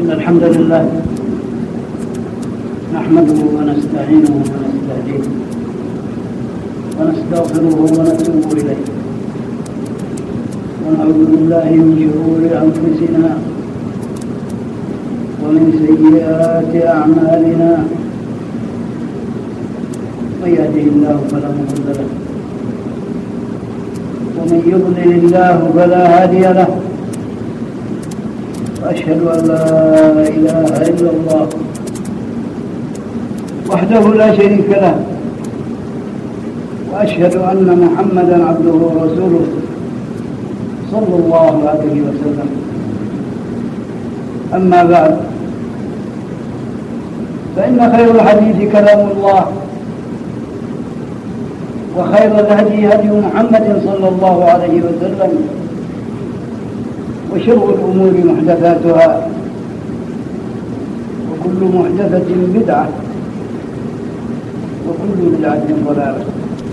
إن الحمد لله نحمده ونستعينه ونستهديه ونستغفره ونتوب إليه ونعوذ بالله من شرور أنفسنا ومن سيئات أعمالنا من يهده الله فلا مضل له ومن يضلل الله فلا هادي له وأشهد أن لا إله إلا الله وحده لا شريك له وأشهد أن محمدًا عبده ورسوله صلى الله عليه وسلم. أما بعد، فإن خير الحديث كلام الله، وخير الهدي هدي محمد صلى الله عليه وسلم، وشر الأمور محدثاتها، وكل محدثة بدعة، وكل بدعة ضلالة.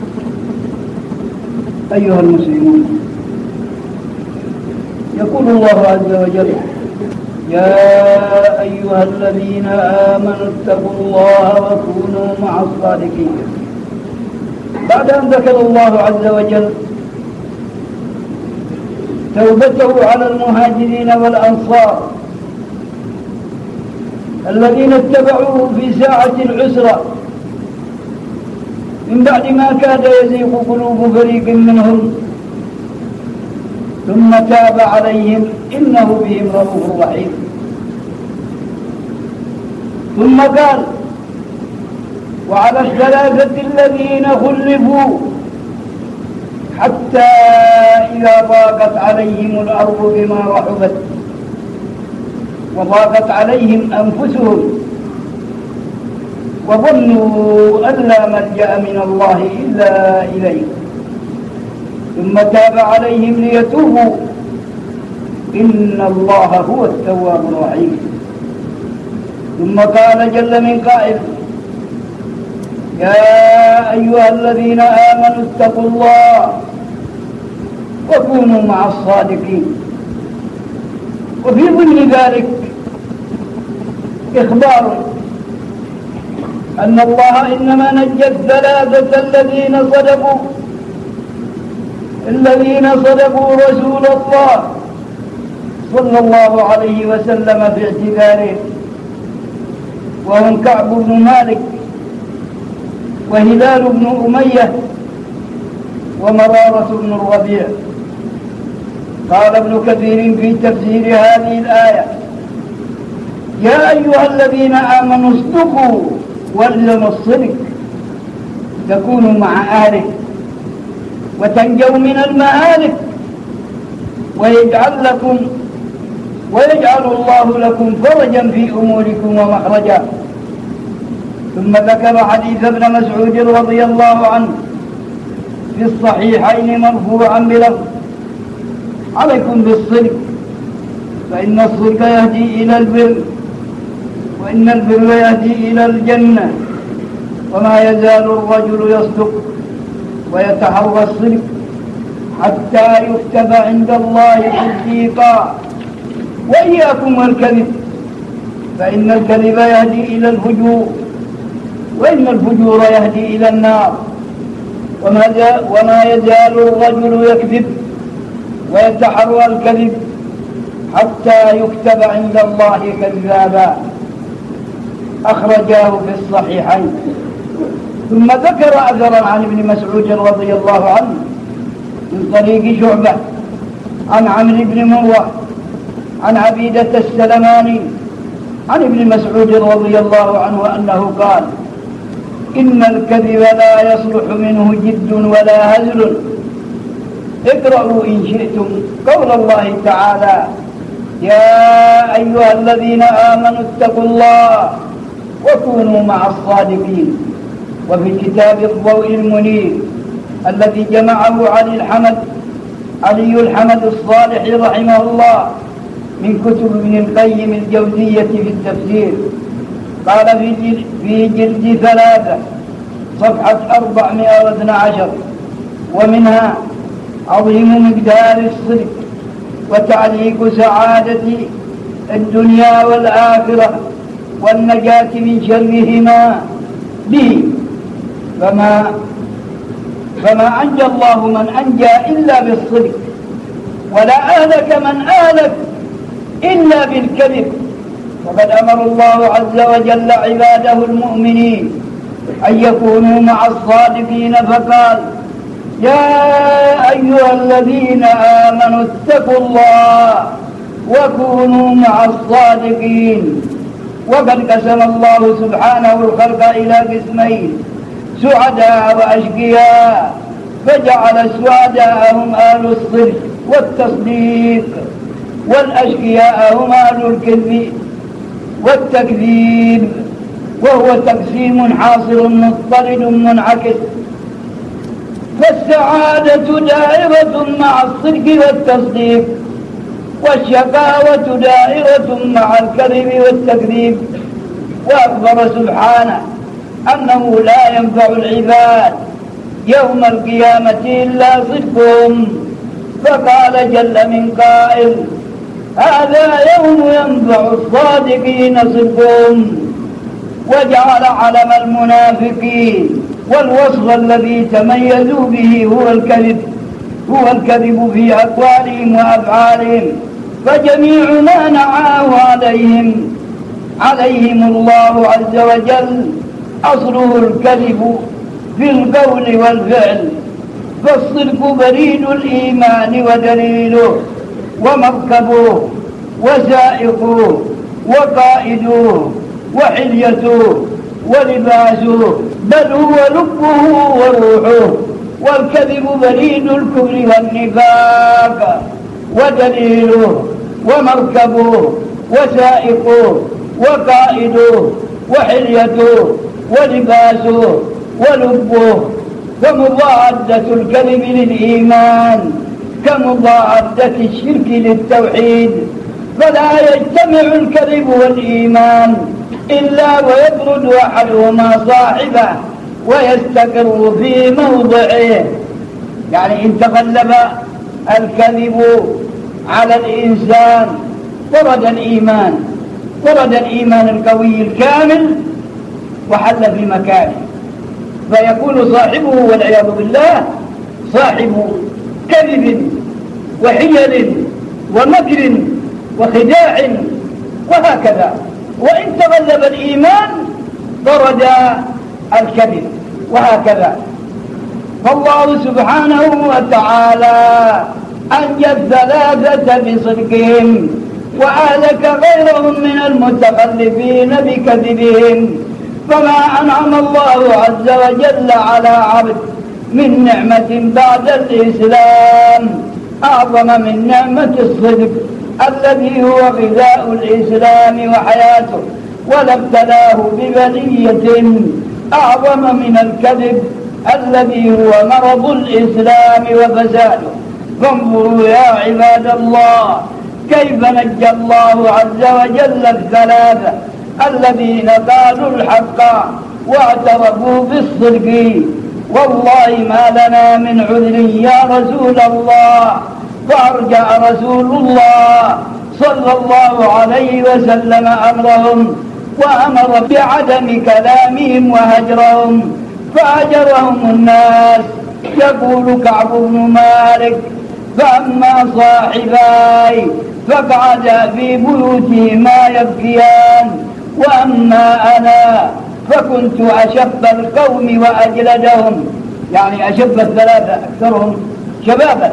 أيها المسلمون، يقول الله عز وجل: يا أيها الذين آمنوا اتقوا الله وكونوا مع الصادقين. بعد أن ذكر الله عز وجل توبته على المهاجرين والأنصار الذين اتبعوه في ساعة العسرة من بعد ما كاد يزيغ قلوب فريق منهم، ثم تاب عليهم إنه بهم رؤوف رحيم. ثم قال: وعلى الثلاثة الذين خلفوا حتى إذا ضاقت عليهم الأرض بما رحبت وضاقت عليهم أنفسهم وظنوا أن لا ملجأ من الله إلا إليه ثم تاب عليهم ليتوبوا إن الله هو التواب الرحيم. ثم قال جل من قائل: يا أيها الذين آمنوا اتقوا الله وكونوا مع الصادقين. وفي ضمن ذلك إخبار أن الله إنما نجى الثلاثة الذين صدقوا رسول الله صلى الله عليه وسلم في اعتذاره، وهم كعب بن مالك وهلال بن أمية ومرارة بن الربيع. قال ابن كثير في تفسير هذه الآية: يا أيها الذين آمنوا اصدقوا والزموا الصدق تكونوا مع أهله وتنجوا من المهالك ويجعل الله لكم فرجا في أموركم ومخرجا. ثم ذكر حديث ابن مسعود رضي الله عنه في الصحيحين مرفوعا بلفظ: عليكم بالصدق فإن الصدق يهدي إلى البر وإن البر يهدي إلى الجنة وما يزال الرجل يصدق ويتحرى الصدق حتى يكتب عند الله صديقا. وإياكم والكذب فإن الكذب يهدي إلى الفجور وإن الفجور يهدي إلى النار وما يزال الرجل يكذب ويتحرى الكذب حتى يكتب عند الله كذابا. أخرجاه في الصحيحين. ثم ذكر أثرا عن ابن مسعود رضي الله عنه من طريق شعبة عن عمرو بن مروة عن عبيدة السلماني عن ابن مسعود رضي الله عنه أنه قال: إن الكذب لا يصلح منه جد ولا هزل. اقرأوا إن شئتم قول الله تعالى: يا أيها الذين آمنوا اتقوا الله وكونوا مع الصادقين. وفي كتاب الضوء المنير الذي جمعه علي الحمد الصالح رحمه الله من كتب ابن القيم الجوزية في التفسير، قال في جلد 3 صفحة 412: ومنها عظيم مقدار الصدق وتعليق الدنيا والآخرة والنجاة من شرهما به. فما أنجى الله من أنجى إلا بالصدق، ولا أهلك من أهلك إلا بالكذب. وقد أمر الله عز وجل عباده المؤمنين أن يكونوا مع الصادقين، فقال: يا أيها الذين آمنوا اتقوا الله وكونوا مع الصادقين. وقد قسم الله سبحانه الخلق إلى قسمين: سعداء وأشقياء، فجعل السعداء هم أهل الصدق والتصديق، والأشقياء هم أهل الكذب والتكذيب، وهو تقسيم حاصل مضطرد منعكس. فالسعادة دائرة مع الصدق والتصديق، والشقاوة دائرة مع الكذب والتكذيب. وأخبر سبحانه أنه لا ينفع العباد يوم القيامة إلا صدقهم، فقال جل من قائل: هذا يوم ينفع الصادقين صدقهم. وجعل علم المنافقين والوصف الذي تميزوا به هو الكذب في أقوالهم وأفعالهم. فجميع ما نعاه عليهم الله عز وجل أصله الكذب في القول والفعل. فالصدق بريد الإيمان ودليله، ومركبه وسائقه وقائده وحليته ولباسه، بل هو لبه وروحه. والكذب بريد الكفر والنفاق، ودليله ومركبه وسائقه وقائده وحليته ولباسه ولبه. فمضاعدة الكذب للإيمان كمضاعدة الشرك للتوحيد، فلا يجتمع الكذب والإيمان إلا ويبرد أحدهما صاحبه ويستقر في موضعه. يعني إن تغلب الكذب على الإنسان طرد الإيمان القوي الكامل وحل في مكانه، فيكون صاحبه والعياذ بالله صاحب كذب وحيل ومكر وخداع وهكذا. وإن تغلب الإيمان طرد الكذب وهكذا. فالله سبحانه وتعالى أنجى الثلاثة بصدقهم، وأهلك غيرهم من المتخلفين بكذبهم. فما أنعم الله عز وجل على عبد من نعمة بعد الإسلام أعظم من نعمة الصدق الذي هو غذاء الإسلام وحياته، ولا ابتلاه ببلية أعظم من الكذب الذي هو مرض الإسلام وفساده. فانظروا يا عباد الله كيف نجى الله عز وجل الثلاثة الذين قالوا الحق واعترفوا بالصدق. والله ما لنا من عذر يا رسول الله. فأرجع رسول الله صلى الله عليه وسلم أمرهم، وأمر بعدم كلامهم وهجرهم، فهجرهم الناس. يقول كعب بن مالك: فأما صاحباي فقعدا في بيوتهما يبكيان، وأما أنا فكنت أشب القوم وأجلدهم، يعني أشب الثلاثة أكثرهم شبابا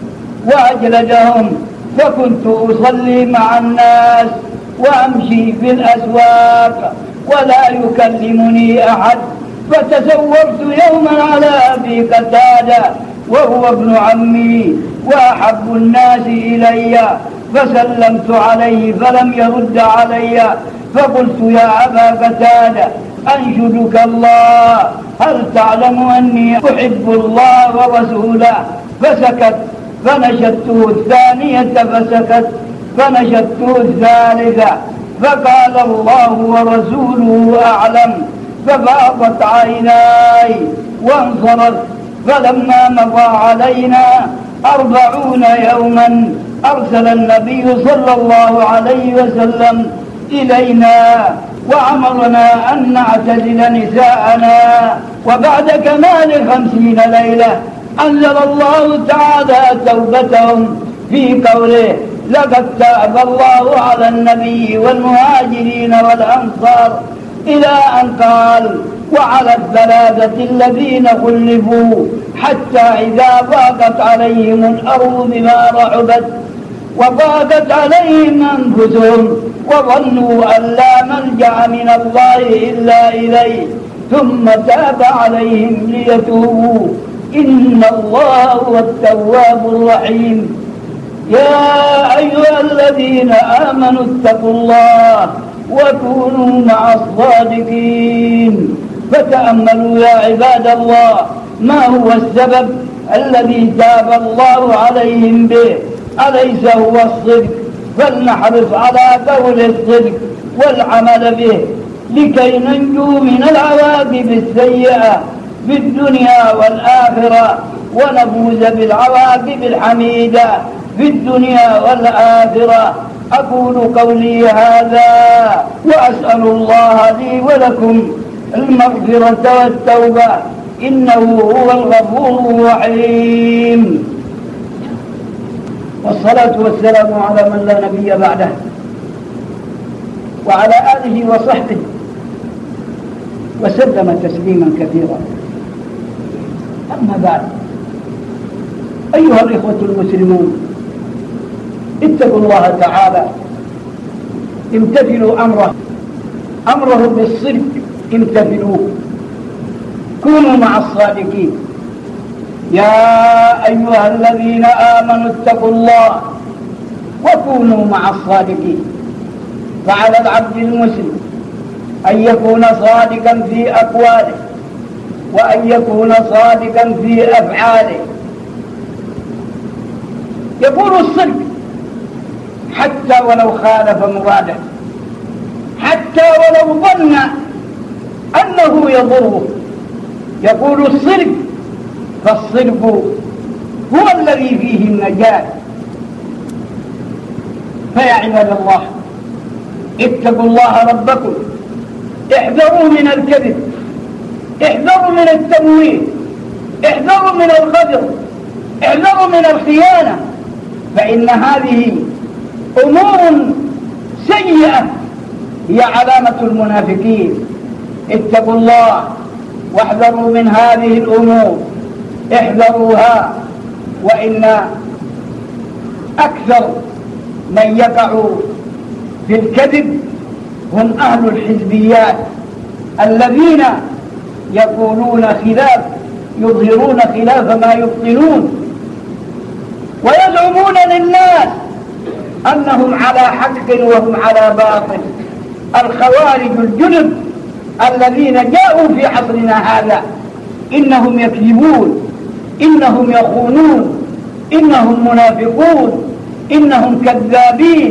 وأجلدهم. فكنت أصلي مع الناس وأمشي في الأسواق ولا يكلمني أحد. فتزورت يوما على أبي قتادة وهو ابن عمي وأحب الناس إلي، فسلمت عليه فلم يرد علي. فقلت: يا أبا قتادة أنشدك الله، هل تعلم أني أحب الله ورسوله؟ فسكت. فنشدته الثانية فسكت. فنشدته الثالثة فقال: الله ورسوله أعلم. ففاضت عيناي وانصرف. فلما مضى علينا 40 يوما أرسل النبي صلى الله عليه وسلم إلينا وأمرنا أن نعتزل نساءنا. وبعد كمال 50 ليلة أنزل الله تعالى توبتهم في قوله: لقد تاب الله على النبي والمهاجرين والأنصار، إلى أن قال: وعلى الثلاثة الذين خلفوا حتى إذا ضاقت عليهم الأرض بما رحبت وضاقت عليهم أنفسهم وظنوا أن لا ملجأ من الله إلا إليه ثم تاب عليهم ليتوبوا إن الله هو التواب الرحيم. يا أيها الذين آمنوا اتقوا الله وكونوا مع الصادقين. فتأملوا يا عباد الله ما هو السبب الذي تاب الله عليهم به، أليس هو الصدق؟ فلنحرص على قول الصدق والعمل به لكي ننجو من العواقب السيئة في الدنيا والآخرة ونفوز بالعواقب الحميدة في الدنيا والآخرة. أقول قولي هذا وأسأل الله لي ولكم المغفرة والتوبة إنه هو الغفور الرحيم. والصلاة والسلام على من لا نبي بعده وعلى آله وصحبه وسلم تسليما كثيرا. أما بعد، أيها الإخوة المسلمون، اتقوا الله تعالى، امتثلوا أمره بالصدق، امتثلوه، كونوا مع الصادقين. يا أيها الذين آمنوا اتقوا الله وكونوا مع الصادقين. فعلى العبد المسلم أن يكون صادقا في أقواله وأن يكون صادقا في أفعاله. يقول الصدق حتى ولو خالف مراده، حتى ولو ظن أنه يضره. يقول الصدق، فالصدق هو الذي فيه النجاة. فيا عباد الله، اتقوا الله ربكم، احذروا من الكذب، احذروا من التمويه، احذروا من الغدر، احذروا من الخيانة، فإن هذه أمور سيئة هي علامة المنافقين. اتقوا الله واحذروا من هذه الأمور، احذروها. وإن أكثر من يقع في الكذب هم أهل الحزبيات الذين يقولون خلاف، يظهرون خلاف ما يبطنون، ويزعمون للناس أنهم على حق وهم على باطل. الخوارج الجنب الذين جاءوا في عصرنا هذا إنهم يكذبون، إنهم يخونون، إنهم منافقون، إنهم كذابين،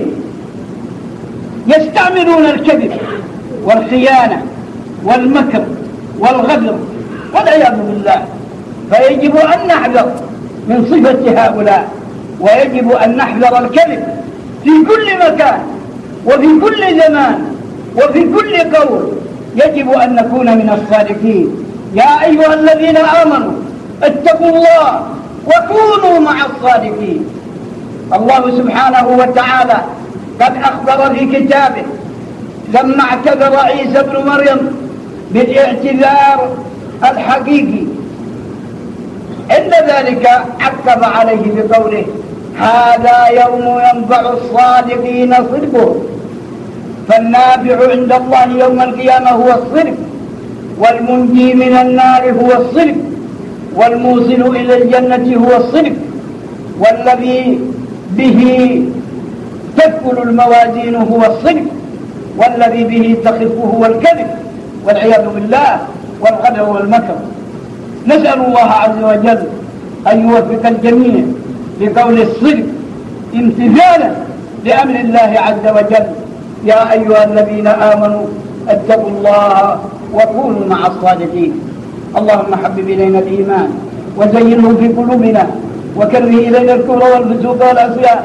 يستعملون الكذب والخيانة والمكر والغدر والعياذ بالله. فيجب أن نحذر من صفة هؤلاء، ويجب أن نحذر الكذب في كل مكان وفي كل زمان وفي كل قول. يجب أن نكون من الصادقين. يا أيها الذين آمنوا اتقوا الله وكونوا مع الصادقين. الله سبحانه وتعالى قد أخبر في كتابه لما اعتذر عيسى بن مريم بالاعتذار الحقيقي، عند ذلك عقب عليه بقوله: هذا يوم ينفع الصادقين صدقهم. فالنافع عند الله يوم القيامة هو الصدق، والمنجي من النار هو الصدق، والموصل إلى الجنة هو الصدق، والذي به تثقل الموازين هو الصدق، والذي به تخف هو الكذب والعياذ بالله والغدر والمكر. نسأل الله عز وجل أن يوفق الجميع لقول الصدق امتثالا لأمر الله عز وجل. يا أيها الذين آمنوا اتقوا الله وكونوا مع الصادقين. اللهم حبب إلينا الإيمان وزينه في قلوبنا وكره إلينا الكفر والفسوق والعصيان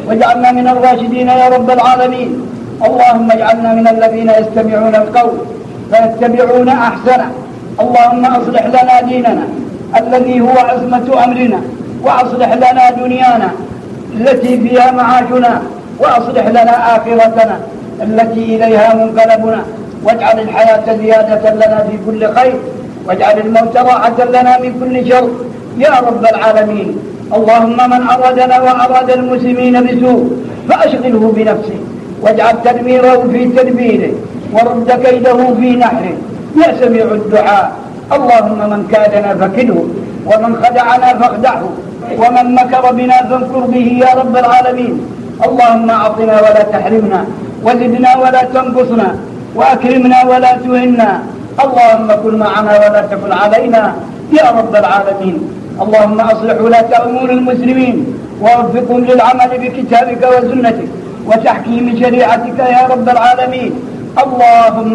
واجعلنا من الراشدين يا رب العالمين. اللهم اجعلنا من الذين يستمعون القول فيتبعون أحسنه. اللهم أصلح لنا ديننا الذي هو عصمة أمرنا، وأصلح لنا دنيانا التي فيها معاشنا، وأصلح لنا آخرتنا التي إليها منقلبنا، واجعل الحياة زيادة لنا في كل خير، واجعل الموت راحة لنا من كل شر يا رب العالمين. اللهم من أرادنا وأراد المسلمين بسوء فأشغله بنفسه، واجعل تدميره في تدبيره، ورد كيده في نحره يا سميع الدعاء. اللهم من كادنا فكده، ومن خدعنا فاخدعه، ومن مكر بنا فانكر به يا رب العالمين. اللهم أعطنا ولا تحرمنا، وزدنا ولا تنقصنا، وأكرمنا ولا تهنا. اللهم كن معنا ولا تكن علينا يا رب العالمين. اللهم أصلح ولاة أمور المسلمين ووفقهم للعمل بكتابك وسنتك وتحكيم شريعتك يا رب العالمين. اللهم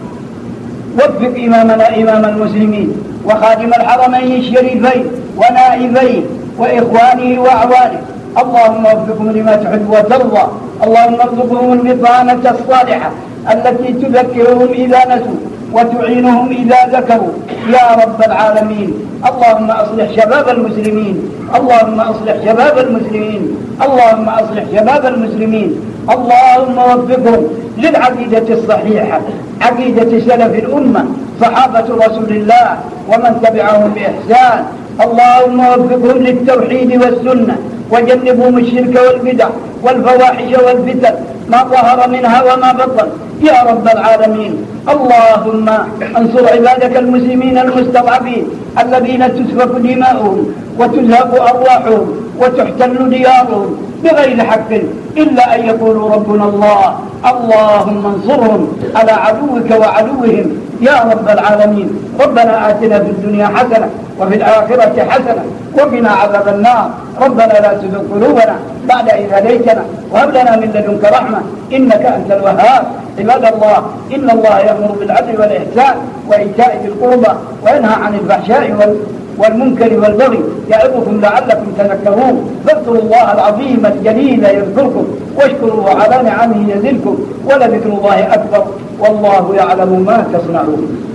وفق إمامنا إمام المسلمين وخادم الحرمين الشريفين ونائبيه وإخوانه وأعوانه. اللهم وفقهم لما تحب وترضى. اللهم ارزقهم البطانة الصالحة التي تذكرهم إذا نسوا وتعينهم إذا ذكروا يا رب العالمين. اللهم أصلح شباب المسلمين، اللهم أصلح شباب المسلمين، اللهم أصلح شباب المسلمين. اللهم وفقهم للعقيدة الصحيحة، عقيدة سلف الأمة صحابة رسول الله ومن تبعهم بإحسان. اللهم وفقهم للتوحيد والسنة، وجنبهم الشرك والبدع والفواحش والفتن ما ظهر منها وما بطن يا رب العالمين. اللهم انصر عبادك المسلمين المستضعفين الذين تسفك دماؤهم وتزهق أرواحهم وتحتل ديارهم بغير حق إلا أن يقولوا ربنا الله. اللهم انصرهم على عدوك وعدوهم يا رب العالمين. ربنا آتنا في الدنيا حسنة وفي الآخرة حسنة وقنا عذاب النار. ربنا لا تزغ قلوبنا بعد إذ هديتنا وهب لنا من لدنك رحمة إنك أنت الوهاب. عباد الله، إن الله يأمر بالعدل والإحسان وإيتاء ذي القربى وينهى عن الفحشاء والمنكر والبغي يعظكم لعلكم تذكرون. فاذكروا الله العظيم الجليل يذكركم، واشكروه على نعمه يزدكم، ولذكر الله أكبر، والله يعلم ما تصنعون.